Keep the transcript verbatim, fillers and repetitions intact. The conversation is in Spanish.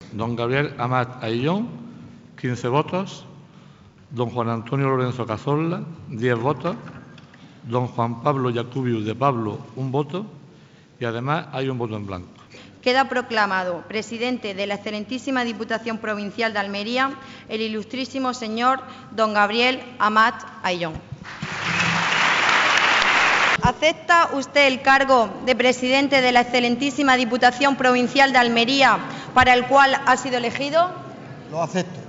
don Gabriel Amat Ayllón, quince votos, don Juan Antonio Lorenzo Cazorla, diez votos, don Juan Pablo Jacubius de Pablo, un voto, y además hay un voto en blanco. Queda proclamado presidente de la excelentísima Diputación Provincial de Almería el ilustrísimo señor don Gabriel Amat Ayllón. ¿Acepta usted el cargo de presidente de la excelentísima Diputación Provincial de Almería para el cual ha sido elegido? Lo acepto.